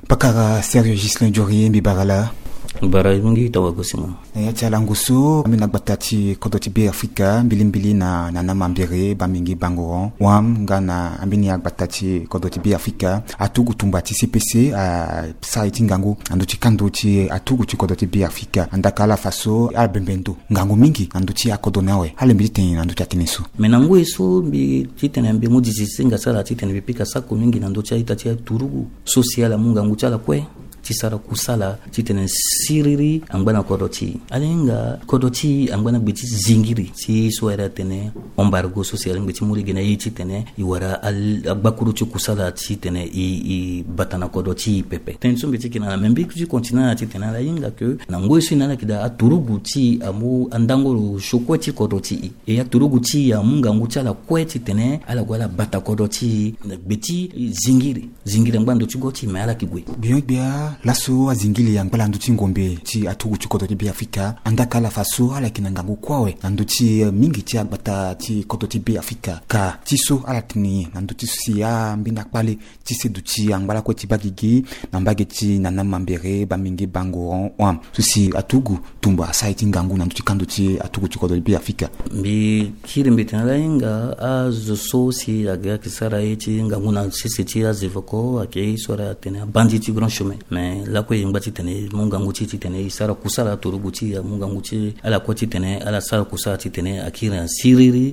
Pakara Serge Gislin Djori Mbibarala bara mungi tawagosima ya chalanguso amina batati kodoti be Afrika mbilimbili na namambere bamingi bangoron wam ngana ambini batati kodoti be Afrika atugu tumbati CPC a site ngangu anduti kanduti atugu kodoti be Afrika andakala faso albembendo ngangu mingi anduti akodonawe halembiti anduti atinisu menangu eso bi titene mbi mudisi singa sala titene bipika sako mingi nanduti aitatia turugu social munga nguchala kwe tisara kusala titene siriri angwana kodoti alenga kodoti angwana biti zingiri si soera tene embargo social biti muri gena yiti tene iwara agbakuru kusala titene i batana kodoti pepe tenso biti kina membi ku continue titene la inga que na ngwesu nana kida aturugu ti amu andangolo shokweti kodoti e ya turugu ti ya munga nguchala kweti tene ala gwala bata kodoti biti zingiri ngwando chigoti mala kigwe bia laso azingili yang bala nduti ngombe ti atugu kodoti bi Afrika andaka la faso ala kinangangu kwawe nduti mingi ti agbata ti kodoti bi Afrika ka tiso ala tini nduti sia mbina pale ti seduti angbala ko ti bagigi nambage ti nanamambere ba mingi bangoron wam susi atugu tumba site ngangu nduti kanduti atugu kodoti bi Afrika bi kirimbe tana inga azo sosi aga kisara eti ngangu na sisi ti azivoko ake sora tena banditi grand chemin mais la ko yingati tene munga nguti tene isara kusala turuguti ya munga nguti ala ko tene ala sara kusala tene akira siriri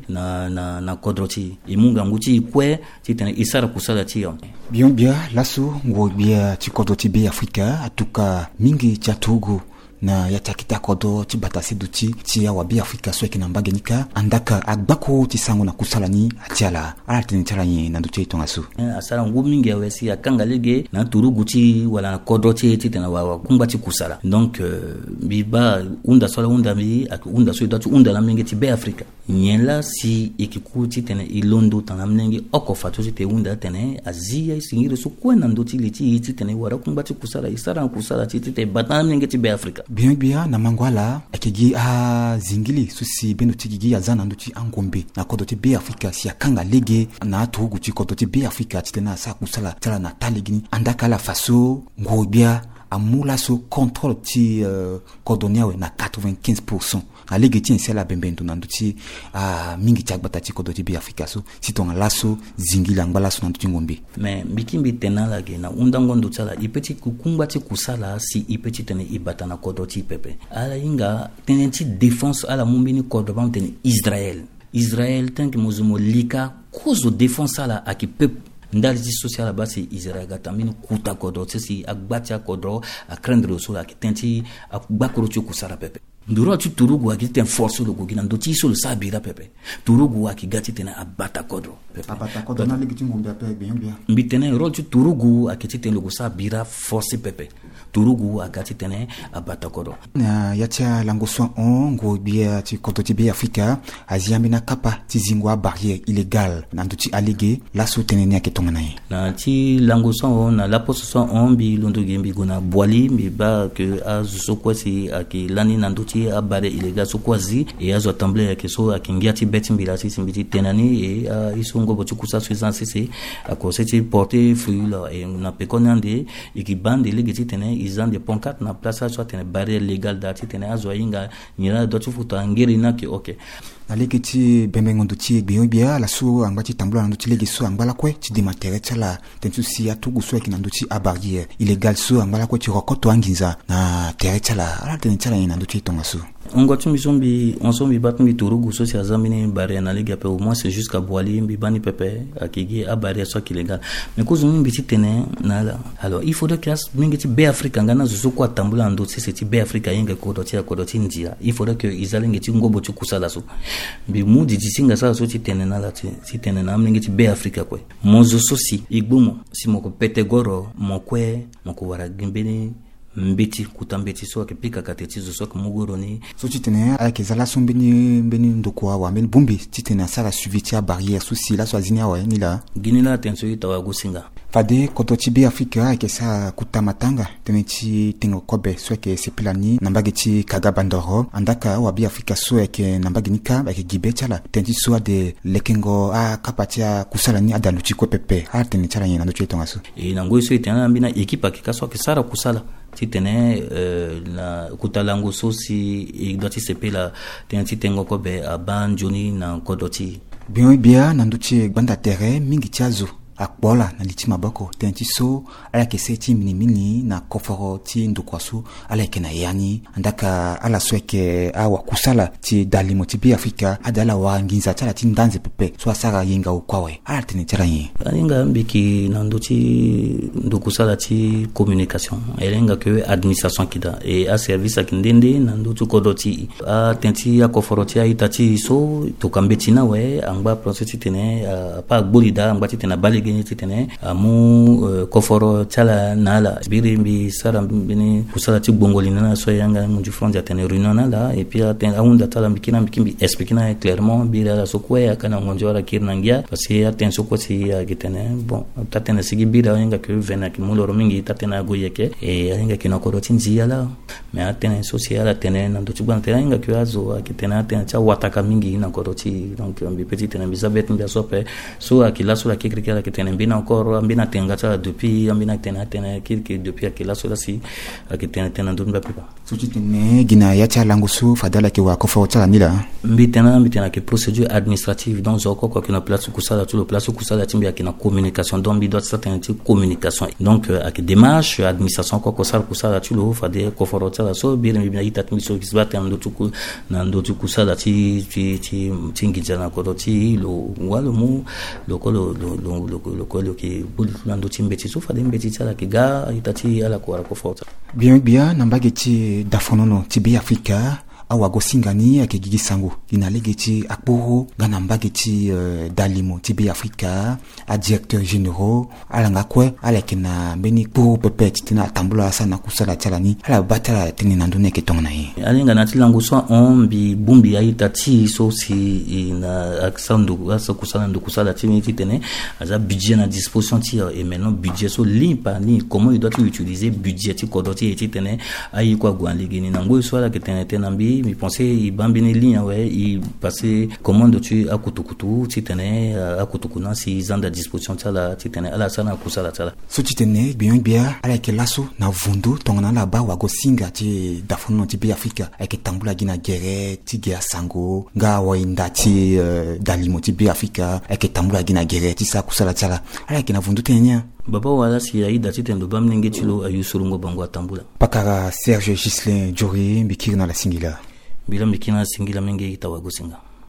na kodroti imunga nguti kwe tene isara kusala ti bien laso ngo bia ti kodroti bi Afrika atuka mingi cha tugu na yatakita kodo ti batasi duti ti ya wabi Afrika so ekina mbagenika andaka agbako ti sango na kusala ni atiala ala tini tala ni na duti tongasu asara ngu mingi ya wesi akanga lege na turugu ti wala na kodo ti tena wa kumba ti kusala donc biba unda sola unda mi unda so datu unda na mingi ti be Afrika nyela si ekikuti tena ilondo tana mnengi okofatu ti unda tena azia singire so kwena ndoti liti ti tena wara kumba ti kusala isara kusala ti te batana mnengi ti be Afrika bien na mangwala akigi a zingili susi beno tigigi ya zana nduti angombe na kodoti be Afrika si akanga lege na atugu ti kodoti be Afrika titena sa kusala tala na taligini andaka la faso ngobia amula so contrôle ti kodoniawe na 95% alege ti ensela bembendo nanduti mingi ti agbata ti kodoti be Afrika so sitonga laso zingili angbala so nanduti ngombe mais mbikimbi tena lage na undango ndutala ipeti kukumba ti kusala si ipeti tene ibata na kodoti pepe ala inga tene ti défense ala mumbini kodobam tene Israël tanki mozumo lika kozo défense ala aki pepe ndali ti social basi Israël gatamini kuta kodo si agbati akodro akrendre so la kitenti agbakoro ti kusala pepe nduro ti turugu akiten force lo gogina ndoti so lo sabira pepe turugu akigati tena abata kodro na ligi ti ngombe pepe bien mbitene role ti turugu akiti lo sabira force pepe turugu akati tene abata kodro na yatia langoso ngo bia ti kodoti be Afrika aziambi na kapa ti zingwa barrière illégale nanduti alege la so tene ni aketonga na ye na ti langoso na la possession bi londo gembi gona boili mi ba que azo kwasi akilani nanduti abare illégal so kwazi e azo assemblée ke so akingia ti beti mbila si simbiti tenani e isongo botu kusa suisance c'est akose ti porter fruit là et na pekonande e ki bande legiti tene izan de ponkat na place so tene barrière légale dati tene azo inga nyira dotu futa ngeri na ki okay alege ti bembengo nduti bia la so angba ti tambula nduti lege so angba la kwe ti dematere tala tentu si atugu so ekina nduti a barrière illégal so angba la kwe ti rokoto anginza na tere tala ala tene tala ina nduti tonga so ngoti misombi batmi turugu so si azamini barrière na lege pe au moins c'est jusqu'à boili mbi bani pepe akigi a barrière so illégal mais kozo mbi ti tene na la alors il faudrait que mingi ti be Afrika ngana zo ko tambula nduti c'est ti be Afrika yenge ko doti ndia il faudrait que izalingi ti ngobo ti kusala so bi mudi disinga sa so ti tene na la ti tene na mlingi ti be Afrika kwe mozo so si igbumo si moko pete goro mokwe moko wara gimbeni mbeti kutambeti so akipika katetizo so kumugoro ni so ti tene ala kezala so mbeni ndoko awa mbeni bumbi ti tene asala suivi ti a barrière so si la so azini awa ni la gini la tenso ita wa gusinga Pade kodo ti be Afrika ke sa kutamatanga tene ti tengo kobe so ke sepilani nambage ti kagabandoro andaka wa be Afrika so ke nambage nika ke gibe chala tenti so de lekengo a kapatia kusalani adaluchi ko pepe a tene chala yena ndo chetonga so e nango so itena mbina ekipa ke kaso ke sara kusala titene na kutalango so si doti sepela tenti tengo kobe abanjoni na kodoti bia nanduchi banda terre mingi chazo akbola na liti maboko tenti so ala ke seti mini na koforo ti ndukwasu ala ke na yani andaka ala sweke awa kusala ti dalimo ti bi Afrika adala wanginza chala ti ndanze pepe so asara yinga ukwawe ala tene chala yin alinga mbiki na nduti ndukusala ti communication elenga ke administration kida e a service akindende na ndutu kodoti a tenti ya koforo ti itati so to kambetina we angba process tene pa gbolida angba tena bali geni titene amu koforo chala nala birimbi sara bini kusala ti bongoli na so yanga munju fronja tene réunion nala et puis aunda tala mbikina mbikimbi expliquer clairement bira so kwa kana ngonjora kirnangia parce que attention ko si gitene bon tatena sigi bira yanga ke vena ki muloro mingi tatena goyeke et yanga kina ko rotinzi yala mais atena social atena ndo tibana yanga ke azo kitena atena cha wataka mingi na ko roti donc mbi petit tena bizabet mbi sope so akila so la kikrikala kitena mbina encore mbina tengata depuis mbina tena kirki depuis akila so la si kitena tena ndumba pipa so titene gina ya cha langusu fadala ke wa kofa cha nila mbitena ke procédure administrative donc zoko ko kina place kusala tout le place kusala timbi akina communication donc bi doit certaine communication donc ak démarche administration ko sala kusala tout le fade ko forota so bi mbina itat mi so kisbata ndotuku na ndotuku sala ti ngijana ko ti lo walo mu lo ko ki bul nando timbeti so fade mbeti sala ki ga itati ala ko forota bien nambage ti dafonono ti bi Afrika awa gosingani ake gigi sango inalege ti akporo gana mbage ti dalimo ti bi Afrika a directeur généraux ala ngakwe ala kena beni po pepe tina tambula sana kusala chalani ala batala tini nandune ke tongna yi alinga na tilango so on bi bumbi aita ti so si na aksandu asa kusala ndo kusala tini tene aza budget na disposition ti et maintenant budget so ligne par ligne comment il doit utiliser budget ti kodoti et tene ayi kwa gwanligi ni nango so ala ke tene mbi mi pensais il bambine ligne ouais il passait commande tu à kutukutu titene à kutukuna si zanda disposition tala titene ala sana kusala tala so titene bien ala ke lasso na vundu tongana la ba wa go singa ti dafono ti bi Afrika ake tambula gina gere ti gea sango nga wa inda ti dalimo ti bi Afrika ake tambula gina gere ti sa kusala tala ala ke na vundu tenya baba wala si aida titendo bamnenge tilo ayusurungo bango atambula pakara Serge Gislin Jori mbikiri na la singila bila mikina singila mengi itawagosinga